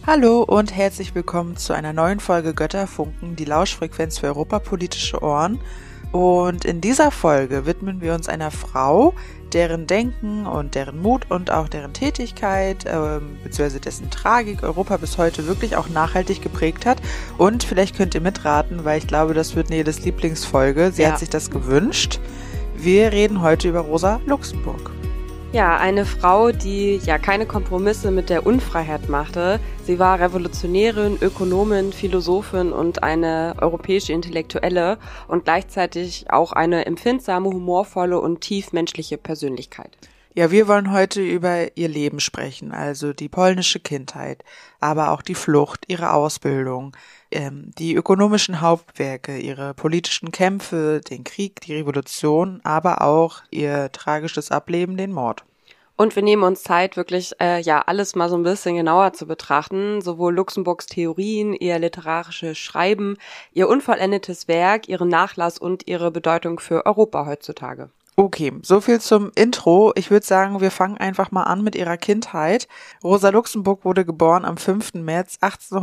Hallo und herzlich willkommen zu einer neuen Folge Götterfunken, die Lauschfrequenz für europapolitische Ohren. Und in dieser Folge widmen wir uns einer Frau, deren Denken und deren Mut und auch deren Tätigkeit bzw. dessen Tragik Europa bis heute wirklich auch nachhaltig geprägt hat. Und vielleicht könnt ihr mitraten, weil ich glaube, das wird Neles Lieblingsfolge. Sie hat sich das gewünscht. Wir reden heute über Rosa Luxemburg. Ja, eine Frau, die keine Kompromisse mit der Unfreiheit machte. Sie war Revolutionärin, Ökonomin, Philosophin und eine europäische Intellektuelle und gleichzeitig auch eine empfindsame, humorvolle und tiefmenschliche Persönlichkeit. Ja, wir wollen heute über ihr Leben sprechen, also die polnische Kindheit, aber auch die Flucht, ihre Ausbildung, die ökonomischen Hauptwerke, ihre politischen Kämpfe, den Krieg, die Revolution, aber auch ihr tragisches Ableben, den Mord. Und wir nehmen uns Zeit, wirklich alles mal so ein bisschen genauer zu betrachten, sowohl Luxemburgs Theorien, ihr literarisches Schreiben, ihr unvollendetes Werk, ihren Nachlass und ihre Bedeutung für Europa heutzutage. Okay, so viel zum Intro. Ich würde sagen, wir fangen einfach mal an mit ihrer Kindheit. Rosa Luxemburg wurde geboren am 5. März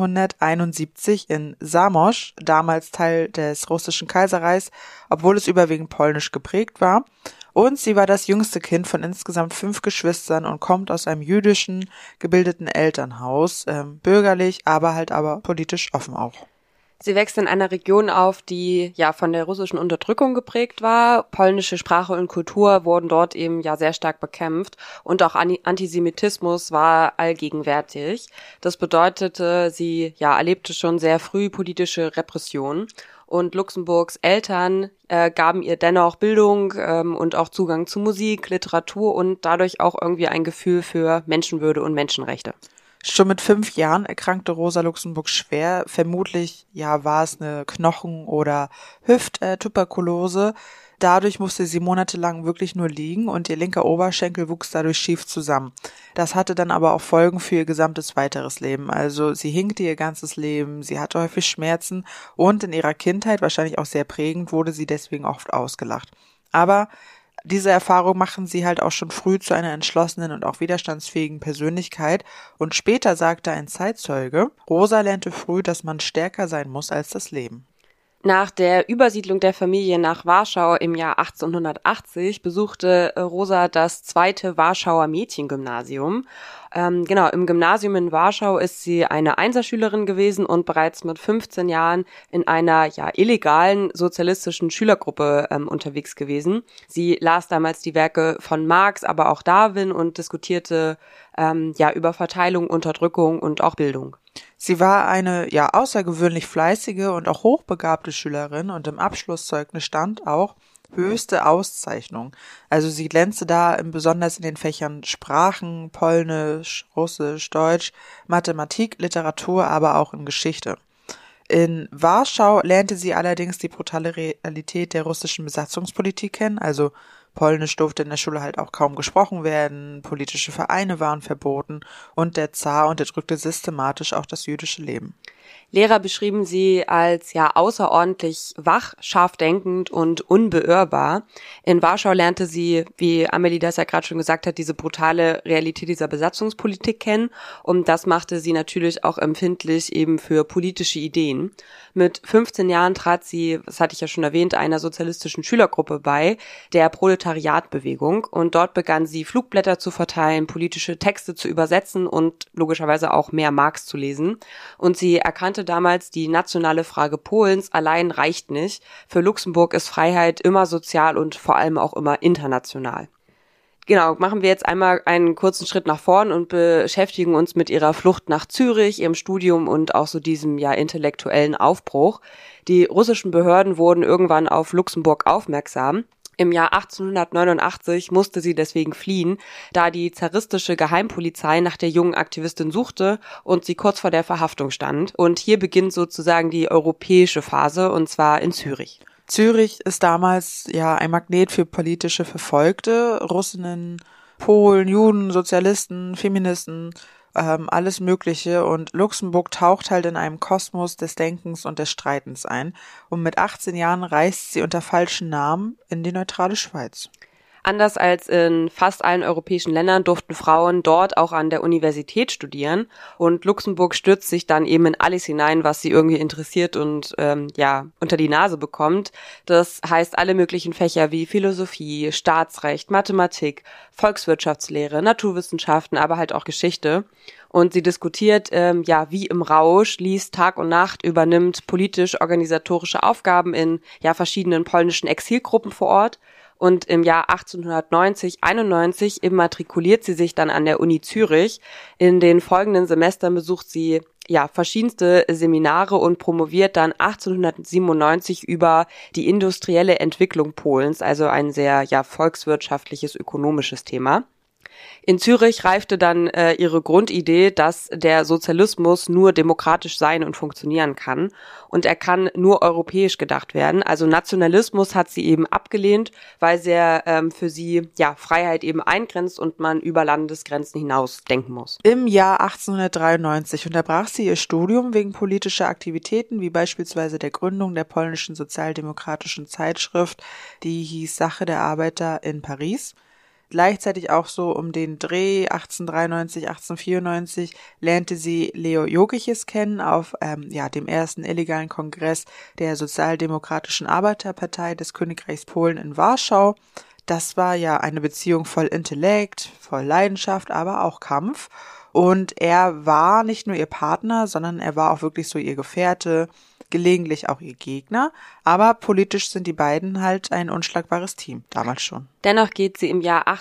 1871 in Zamość, damals Teil des Russischen Kaiserreichs, obwohl es überwiegend polnisch geprägt war. Und sie war das jüngste Kind von insgesamt 5 Geschwistern und kommt aus einem jüdischen, gebildeten Elternhaus, bürgerlich, aber politisch offen auch. Sie wächst in einer Region auf, die von der russischen Unterdrückung geprägt war. Polnische Sprache und Kultur wurden dort eben sehr stark bekämpft und auch Antisemitismus war allgegenwärtig. Das bedeutete, sie erlebte schon sehr früh politische Repression. Und Luxemburgs Eltern gaben ihr dennoch Bildung und auch Zugang zu Musik, Literatur und dadurch auch irgendwie ein Gefühl für Menschenwürde und Menschenrechte. Schon mit 5 Jahren erkrankte Rosa Luxemburg schwer. Vermutlich, war es eine Knochen- oder Hüfttuberkulose. Dadurch musste sie monatelang wirklich nur liegen und ihr linker Oberschenkel wuchs dadurch schief zusammen. Das hatte dann aber auch Folgen für ihr gesamtes weiteres Leben. Also sie hinkte ihr ganzes Leben, sie hatte häufig Schmerzen und in ihrer Kindheit, wahrscheinlich auch sehr prägend, wurde sie deswegen oft ausgelacht. Aber diese Erfahrung machen sie halt auch schon früh zu einer entschlossenen und auch widerstandsfähigen Persönlichkeit. Und später sagte ein Zeitzeuge, Rosa lernte früh, dass man stärker sein muss als das Leben. Nach der Übersiedlung der Familie nach Warschau im Jahr 1880 besuchte Rosa das 2. Warschauer Mädchengymnasium. Im Gymnasium in Warschau ist sie eine Einserschülerin gewesen und bereits mit 15 Jahren in einer illegalen sozialistischen Schülergruppe unterwegs gewesen. Sie las damals die Werke von Marx, aber auch Darwin und diskutierte über Verteilung, Unterdrückung und auch Bildung. Sie war eine außergewöhnlich fleißige und auch hochbegabte Schülerin und im Abschlusszeugnis stand auch höchste Auszeichnung. Also sie glänzte da besonders in den Fächern Sprachen, Polnisch, Russisch, Deutsch, Mathematik, Literatur, aber auch in Geschichte. In Warschau lernte sie allerdings die brutale Realität der russischen Besatzungspolitik kennen, also Polnisch durfte in der Schule halt auch kaum gesprochen werden, politische Vereine waren verboten und der Zar unterdrückte systematisch auch das jüdische Leben. Lehrer beschrieben sie als außerordentlich wach, scharf denkend und unbeirrbar. In Warschau lernte sie, wie Amelie das ja gerade schon gesagt hat, diese brutale Realität dieser Besatzungspolitik kennen und das machte sie natürlich auch empfindlich eben für politische Ideen. Mit 15 Jahren trat sie, das hatte ich ja schon erwähnt, einer sozialistischen Schülergruppe bei, der Proletariatbewegung und dort begann sie Flugblätter zu verteilen, politische Texte zu übersetzen und logischerweise auch mehr Marx zu lesen und sie erkannte damals, die nationale Frage Polens allein reicht nicht. Für Luxemburg ist Freiheit immer sozial und vor allem auch immer international. Genau, machen wir jetzt einmal einen kurzen Schritt nach vorn und beschäftigen uns mit ihrer Flucht nach Zürich, ihrem Studium und auch so diesem intellektuellen Aufbruch. Die russischen Behörden wurden irgendwann auf Luxemburg aufmerksam. Im Jahr 1889 musste sie deswegen fliehen, da die zaristische Geheimpolizei nach der jungen Aktivistin suchte und sie kurz vor der Verhaftung stand. Und hier beginnt sozusagen die europäische Phase, und zwar in Zürich. Zürich ist damals ein Magnet für politische Verfolgte, Russinnen, Polen, Juden, Sozialisten, Feministen, alles Mögliche, und Luxemburg taucht halt in einem Kosmos des Denkens und des Streitens ein und mit 18 Jahren reist sie unter falschen Namen in die neutrale Schweiz. Anders als in fast allen europäischen Ländern durften Frauen dort auch an der Universität studieren und Luxemburg stürzt sich dann eben in alles hinein, was sie irgendwie interessiert und unter die Nase bekommt. Das heißt alle möglichen Fächer wie Philosophie, Staatsrecht, Mathematik, Volkswirtschaftslehre, Naturwissenschaften, aber halt auch Geschichte. Und sie diskutiert, wie im Rausch, liest Tag und Nacht, übernimmt politisch-organisatorische Aufgaben in verschiedenen polnischen Exilgruppen vor Ort. Und im Jahr 1890/91 immatrikuliert sie sich dann an der Uni Zürich. In den folgenden Semestern besucht sie verschiedenste Seminare und promoviert dann 1897 über die industrielle Entwicklung Polens, also ein sehr volkswirtschaftliches, ökonomisches Thema. In Zürich reifte dann ihre Grundidee, dass der Sozialismus nur demokratisch sein und funktionieren kann und er kann nur europäisch gedacht werden. Also Nationalismus hat sie eben abgelehnt, weil er für sie Freiheit eben eingrenzt und man über Landesgrenzen hinaus denken muss. Im Jahr 1893 unterbrach sie ihr Studium wegen politischer Aktivitäten, wie beispielsweise der Gründung der polnischen sozialdemokratischen Zeitschrift, die hieß Sache der Arbeiter in Paris. Gleichzeitig auch so um den Dreh 1893, 1894 lernte sie Leo Jogiches kennen auf dem ersten illegalen Kongress der Sozialdemokratischen Arbeiterpartei des Königreichs Polen in Warschau. Das war eine Beziehung voll Intellekt, voll Leidenschaft, aber auch Kampf. Und er war nicht nur ihr Partner, sondern er war auch wirklich so ihr Gefährte, gelegentlich auch ihr Gegner, aber politisch sind die beiden halt ein unschlagbares Team, damals schon. Dennoch geht sie im Jahr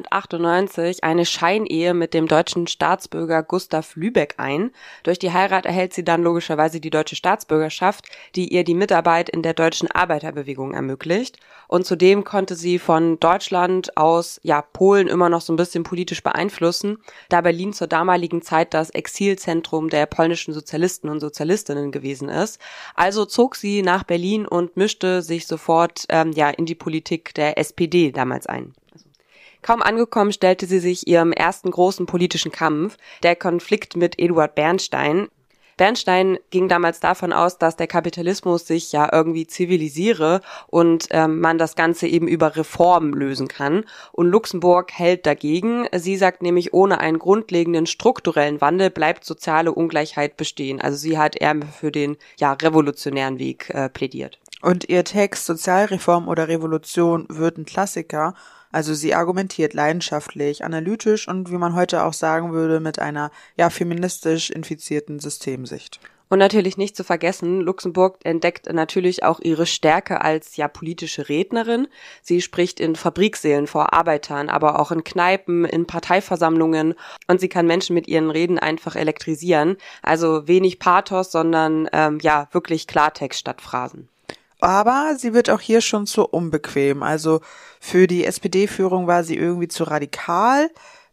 1898 eine Scheinehe mit dem deutschen Staatsbürger Gustav Lübeck ein. Durch die Heirat erhält sie dann logischerweise die deutsche Staatsbürgerschaft, die ihr die Mitarbeit in der deutschen Arbeiterbewegung ermöglicht. Und zudem konnte sie von Deutschland aus Polen immer noch so ein bisschen politisch beeinflussen, da Berlin zur damaligen Zeit das Exilzentrum der polnischen Sozialisten und Sozialistinnen gewesen ist. Also zog sie nach Berlin und mischte sich sofort in die Politik der SPD damals ein. Kaum angekommen stellte sie sich ihrem ersten großen politischen Kampf, der Konflikt mit Eduard Bernstein. Bernstein ging damals davon aus, dass der Kapitalismus sich irgendwie zivilisiere und man das Ganze eben über Reformen lösen kann. Und Luxemburg hält dagegen. Sie sagt nämlich, ohne einen grundlegenden strukturellen Wandel bleibt soziale Ungleichheit bestehen. Also sie hat eher für den revolutionären Weg plädiert. Und ihr Text Sozialreform oder Revolution wird ein Klassiker. Also sie argumentiert leidenschaftlich, analytisch und wie man heute auch sagen würde, mit einer feministisch infizierten Systemsicht. Und natürlich nicht zu vergessen, Luxemburg entdeckt natürlich auch ihre Stärke als politische Rednerin. Sie spricht in Fabriksälen vor Arbeitern, aber auch in Kneipen, in Parteiversammlungen und sie kann Menschen mit ihren Reden einfach elektrisieren. Also wenig Pathos, sondern wirklich Klartext statt Phrasen. Aber sie wird auch hier schon zu unbequem. Also für die SPD-Führung war sie irgendwie zu radikal.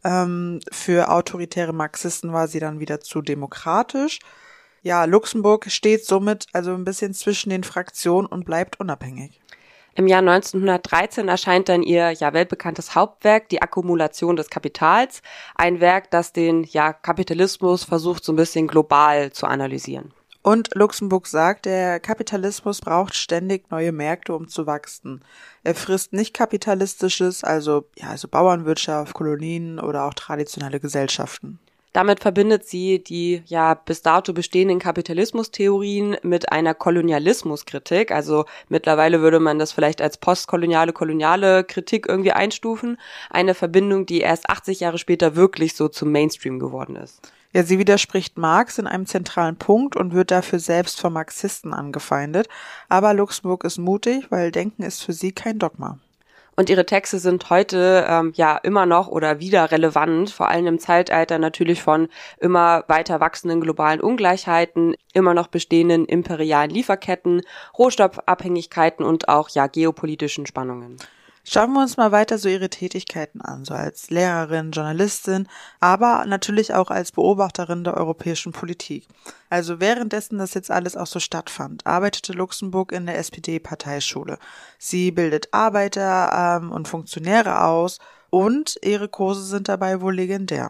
Für autoritäre Marxisten war sie dann wieder zu demokratisch. Luxemburg steht somit also ein bisschen zwischen den Fraktionen und bleibt unabhängig. Im Jahr 1913 erscheint dann ihr weltbekanntes Hauptwerk, Die Akkumulation des Kapitals. Ein Werk, das den Kapitalismus versucht, so ein bisschen global zu analysieren. Und Luxemburg sagt, der Kapitalismus braucht ständig neue Märkte, um zu wachsen. Er frisst nicht kapitalistisches, also Bauernwirtschaft, Kolonien oder auch traditionelle Gesellschaften. Damit verbindet sie die bis dato bestehenden Kapitalismustheorien mit einer Kolonialismuskritik. Also mittlerweile würde man das vielleicht als koloniale Kritik irgendwie einstufen. Eine Verbindung, die erst 80 Jahre später wirklich so zum Mainstream geworden ist. Sie widerspricht Marx in einem zentralen Punkt und wird dafür selbst von Marxisten angefeindet. Aber Luxemburg ist mutig, weil Denken ist für sie kein Dogma. Und ihre Texte sind heute immer noch oder wieder relevant, vor allem im Zeitalter natürlich von immer weiter wachsenden globalen Ungleichheiten, immer noch bestehenden imperialen Lieferketten, Rohstoffabhängigkeiten und auch geopolitischen Spannungen. Schauen wir uns mal weiter so ihre Tätigkeiten an, so als Lehrerin, Journalistin, aber natürlich auch als Beobachterin der europäischen Politik. Also währenddessen das jetzt alles auch so stattfand, arbeitete Luxemburg in der SPD-Parteischule. Sie bildet Arbeiter und Funktionäre aus und ihre Kurse sind dabei wohl legendär.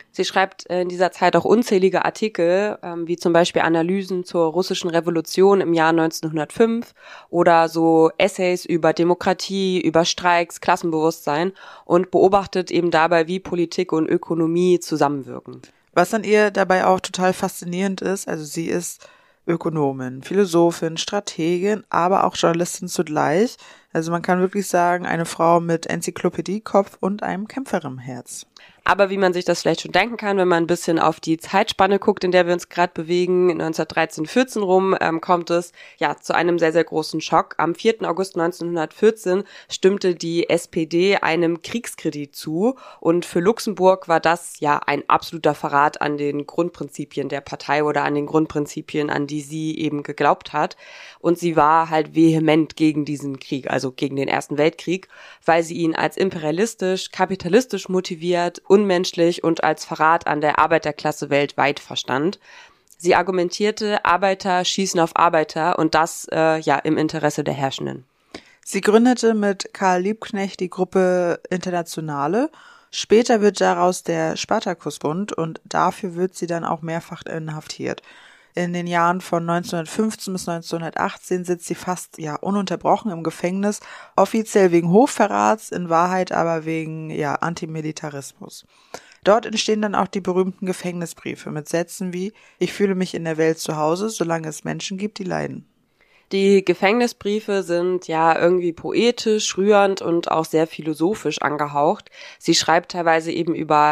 Sie schreibt in dieser Zeit auch unzählige Artikel, wie zum Beispiel Analysen zur russischen Revolution im Jahr 1905 oder so Essays über Demokratie, über Streiks, Klassenbewusstsein und beobachtet eben dabei, wie Politik und Ökonomie zusammenwirken. Was an ihr dabei auch total faszinierend ist, also sie ist Ökonomin, Philosophin, Strategin, aber auch Journalistin zugleich. Also man kann wirklich sagen, eine Frau mit Enzyklopädiekopf und einem Kämpferinherz. Aber wie man sich das vielleicht schon denken kann, wenn man ein bisschen auf die Zeitspanne guckt, in der wir uns gerade bewegen, 1913, 14 rum, kommt es ja zu einem sehr, sehr großen Schock. Am 4. August 1914 stimmte die SPD einem Kriegskredit zu und für Luxemburg war das ja ein absoluter Verrat an den Grundprinzipien der Partei oder an den Grundprinzipien, an die sie eben geglaubt hat. Und sie war halt vehement gegen diesen Krieg, also gegen den Ersten Weltkrieg, weil sie ihn als imperialistisch, kapitalistisch motiviert, unmenschlich und als Verrat an der Arbeiterklasse weltweit verstand. Sie argumentierte, Arbeiter schießen auf Arbeiter und das im Interesse der Herrschenden. Sie gründete mit Karl Liebknecht die Gruppe Internationale. Später wird daraus der Spartakusbund und dafür wird sie dann auch mehrfach inhaftiert. In den Jahren von 1915 bis 1918 sitzt sie fast ununterbrochen im Gefängnis, offiziell wegen Hochverrats, in Wahrheit aber wegen Antimilitarismus. Dort entstehen dann auch die berühmten Gefängnisbriefe mit Sätzen wie: Ich fühle mich in der Welt zu Hause, solange es Menschen gibt, die leiden. Die Gefängnisbriefe sind ja irgendwie poetisch, rührend und auch sehr philosophisch angehaucht. Sie schreibt teilweise eben über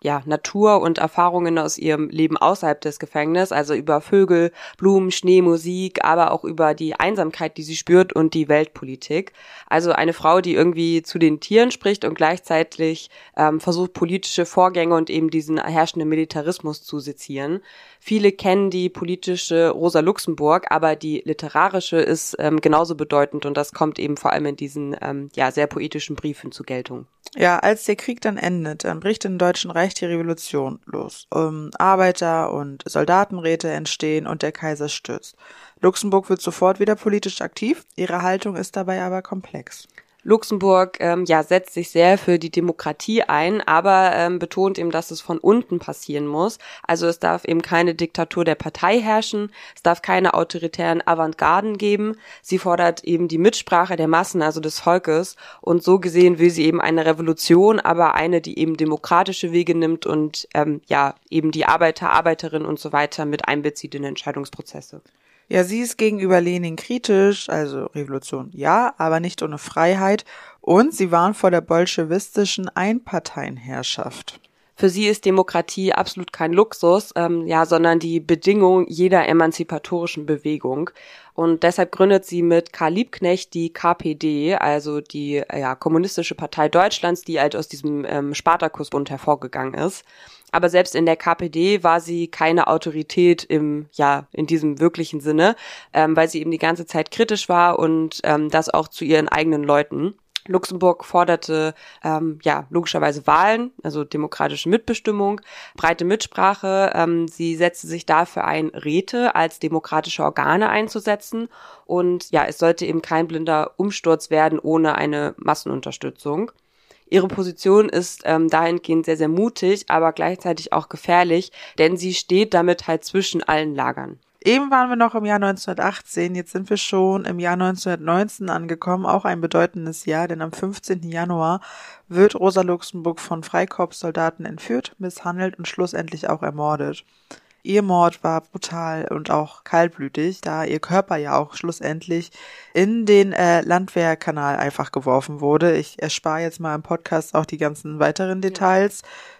Natur und Erfahrungen aus ihrem Leben außerhalb des Gefängnisses, also über Vögel, Blumen, Schnee, Musik, aber auch über die Einsamkeit, die sie spürt und die Weltpolitik. Also eine Frau, die irgendwie zu den Tieren spricht und gleichzeitig versucht, politische Vorgänge und eben diesen herrschenden Militarismus zu sezieren. Viele kennen die politische Rosa Luxemburg, aber die literarische ist genauso bedeutend und das kommt eben vor allem in diesen sehr poetischen Briefen zur Geltung. Ja, als der Krieg dann endet, dann bricht im Deutschen Reich die Revolution los. Arbeiter- und Soldatenräte entstehen und der Kaiser stürzt. Luxemburg wird sofort wieder politisch aktiv, ihre Haltung ist dabei aber komplex. Luxemburg setzt sich sehr für die Demokratie ein, aber betont eben, dass es von unten passieren muss. Also es darf eben keine Diktatur der Partei herrschen, es darf keine autoritären Avantgarden geben. Sie fordert eben die Mitsprache der Massen, also des Volkes. Und so gesehen will sie eben eine Revolution, aber eine, die eben demokratische Wege nimmt und eben die Arbeiter, Arbeiterinnen und so weiter mit einbezieht in Entscheidungsprozesse. Ja, sie ist gegenüber Lenin kritisch, also Revolution ja, aber nicht ohne Freiheit, und sie warnt vor der bolschewistischen Einparteienherrschaft. Für sie ist Demokratie absolut kein Luxus, sondern die Bedingung jeder emanzipatorischen Bewegung. Und deshalb gründet sie mit Karl Liebknecht die KPD, also die Kommunistische Partei Deutschlands, die halt aus diesem Spartakusbund hervorgegangen ist. Aber selbst in der KPD war sie keine Autorität in diesem wirklichen Sinne, weil sie eben die ganze Zeit kritisch war und das auch zu ihren eigenen Leuten. Luxemburg forderte logischerweise Wahlen, also demokratische Mitbestimmung, breite Mitsprache. Sie setzte sich dafür ein, Räte als demokratische Organe einzusetzen und es sollte eben kein blinder Umsturz werden ohne eine Massenunterstützung. Ihre Position ist dahingehend sehr, sehr mutig, aber gleichzeitig auch gefährlich, denn sie steht damit halt zwischen allen Lagern. Eben waren wir noch im Jahr 1918, jetzt sind wir schon im Jahr 1919 angekommen, auch ein bedeutendes Jahr, denn am 15. Januar wird Rosa Luxemburg von Freikorpssoldaten entführt, misshandelt und schlussendlich auch ermordet. Ihr Mord war brutal und auch kaltblütig, da ihr Körper ja auch schlussendlich in den Landwehrkanal einfach geworfen wurde. Ich erspare jetzt mal im Podcast auch die ganzen weiteren Details.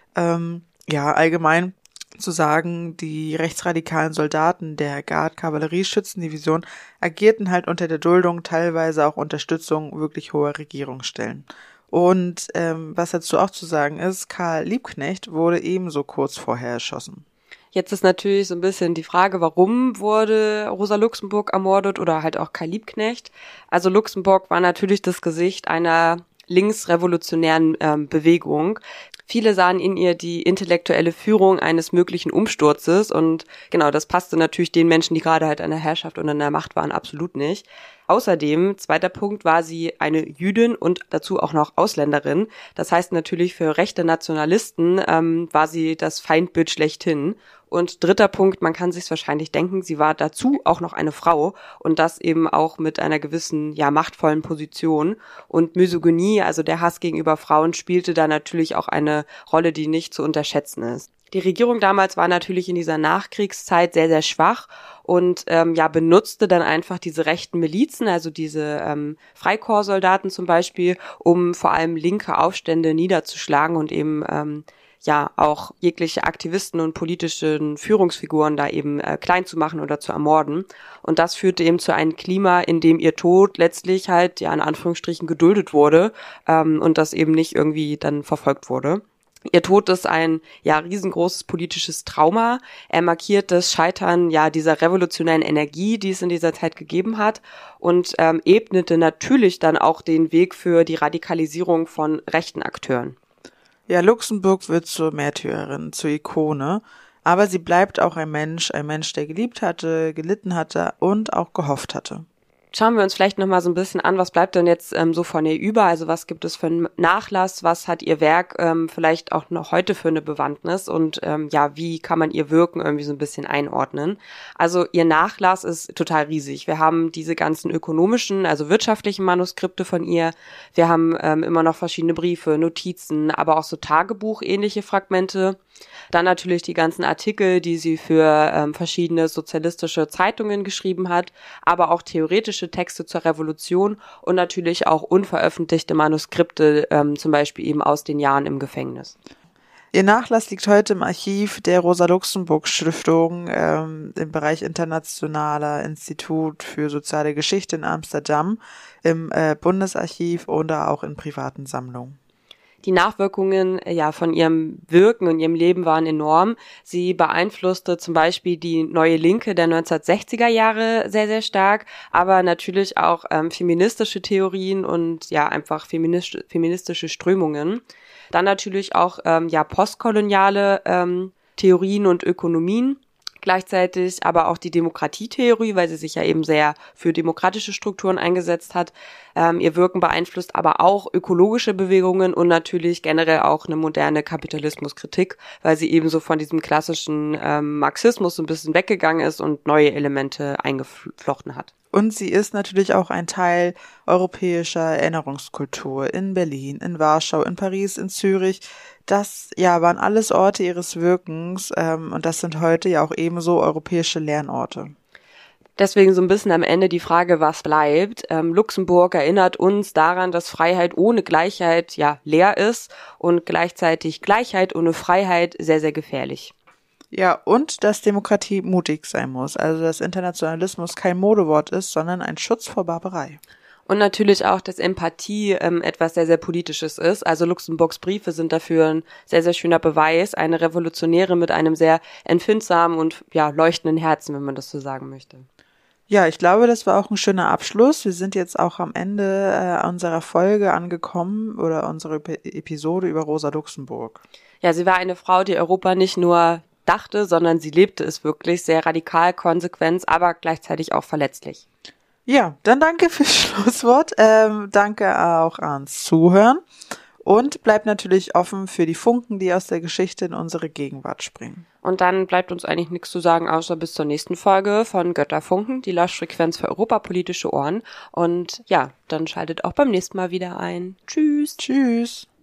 Allgemein zu sagen, die rechtsradikalen Soldaten der Gard-Kavallerieschützendivision agierten halt unter der Duldung, teilweise auch Unterstützung wirklich hoher Regierungsstellen. Und was dazu auch zu sagen ist, Karl Liebknecht wurde ebenso kurz vorher erschossen. Jetzt ist natürlich so ein bisschen die Frage, warum wurde Rosa Luxemburg ermordet oder halt auch Karl Liebknecht. Also Luxemburg war natürlich das Gesicht einer linksrevolutionären Bewegung. Viele sahen in ihr die intellektuelle Führung eines möglichen Umsturzes und genau, das passte natürlich den Menschen, die gerade halt an der Herrschaft und an der Macht waren, absolut nicht. Außerdem, zweiter Punkt, war sie eine Jüdin und dazu auch noch Ausländerin. Das heißt natürlich für rechte Nationalisten war sie das Feindbild schlechthin. Und dritter Punkt, man kann sich's wahrscheinlich denken, sie war dazu auch noch eine Frau und das eben auch mit einer gewissen, ja, machtvollen Position. Und Misogynie, also der Hass gegenüber Frauen, spielte da natürlich auch eine Rolle, die nicht zu unterschätzen ist. Die Regierung damals war natürlich in dieser Nachkriegszeit sehr, sehr schwach und benutzte dann einfach diese rechten Milizen, also diese Freikorpssoldaten zum Beispiel, um vor allem linke Aufstände niederzuschlagen und eben auch jegliche Aktivisten und politischen Führungsfiguren da eben klein zu machen oder zu ermorden. Und das führte eben zu einem Klima, in dem ihr Tod letztlich halt, ja, in Anführungsstrichen geduldet wurde und das eben nicht irgendwie dann verfolgt wurde. Ihr Tod ist ein, ja, riesengroßes politisches Trauma. Er markiert das Scheitern, ja, dieser revolutionären Energie, die es in dieser Zeit gegeben hat und ebnete natürlich dann auch den Weg für die Radikalisierung von rechten Akteuren. Ja, Luxemburg wird zur Märtyrerin, zur Ikone, aber sie bleibt auch ein Mensch, der geliebt hatte, gelitten hatte und auch gehofft hatte. Schauen wir uns vielleicht nochmal so ein bisschen an, was bleibt denn jetzt so von ihr über? Also was gibt es für einen Nachlass? Was hat ihr Werk vielleicht auch noch heute für eine Bewandtnis? Und wie kann man ihr Wirken irgendwie so ein bisschen einordnen? Also ihr Nachlass ist total riesig. Wir haben diese ganzen ökonomischen, also wirtschaftlichen Manuskripte von ihr. Wir haben immer noch verschiedene Briefe, Notizen, aber auch so Tagebuch-ähnliche Fragmente. Dann natürlich die ganzen Artikel, die sie für verschiedene sozialistische Zeitungen geschrieben hat, aber auch theoretische Texte zur Revolution und natürlich auch unveröffentlichte Manuskripte, zum Beispiel eben aus den Jahren im Gefängnis. Ihr Nachlass liegt heute im Archiv der Rosa-Luxemburg-Stiftung im Bereich Internationaler Institut für soziale Geschichte in Amsterdam, im Bundesarchiv oder auch in privaten Sammlungen. Die Nachwirkungen von ihrem Wirken und ihrem Leben waren enorm. Sie beeinflusste zum Beispiel die Neue Linke der 1960er Jahre sehr, sehr stark, aber natürlich auch feministische Theorien und einfach feministische Strömungen. Dann natürlich auch postkoloniale Theorien und Ökonomien. Gleichzeitig aber auch die Demokratietheorie, weil sie sich ja eben sehr für demokratische Strukturen eingesetzt hat. Ihr Wirken beeinflusst aber auch ökologische Bewegungen und natürlich generell auch eine moderne Kapitalismuskritik, weil sie eben so von diesem klassischen Marxismus so ein bisschen weggegangen ist und neue Elemente eingeflochten hat. Und sie ist natürlich auch ein Teil europäischer Erinnerungskultur in Berlin, in Warschau, in Paris, in Zürich. Das waren alles Orte ihres Wirkens und das sind heute ja auch ebenso europäische Lernorte. Deswegen so ein bisschen am Ende die Frage, was bleibt. Luxemburg erinnert uns daran, dass Freiheit ohne Gleichheit leer ist und gleichzeitig Gleichheit ohne Freiheit sehr, sehr gefährlich. Ja, und dass Demokratie mutig sein muss, also dass Internationalismus kein Modewort ist, sondern ein Schutz vor Barbarei. Und natürlich auch, dass Empathie etwas sehr, sehr Politisches ist. Also Luxemburgs Briefe sind dafür ein sehr, sehr schöner Beweis. Eine Revolutionäre mit einem sehr empfindsamen und leuchtenden Herzen, wenn man das so sagen möchte. Ja, ich glaube, das war auch ein schöner Abschluss. Wir sind jetzt auch am Ende unserer Folge angekommen oder unserer Episode über Rosa Luxemburg. Ja, sie war eine Frau, die Europa nicht nur dachte, sondern sie lebte es wirklich sehr radikal, konsequent, aber gleichzeitig auch verletzlich. Ja, dann danke fürs Schlusswort. Danke auch ans Zuhören und bleibt natürlich offen für die Funken, die aus der Geschichte in unsere Gegenwart springen. Und dann bleibt uns eigentlich nichts zu sagen, außer bis zur nächsten Folge von Götterfunken, die Lauschfrequenz für europapolitische Ohren. Und dann schaltet auch beim nächsten Mal wieder ein. Tschüss. Tschüss.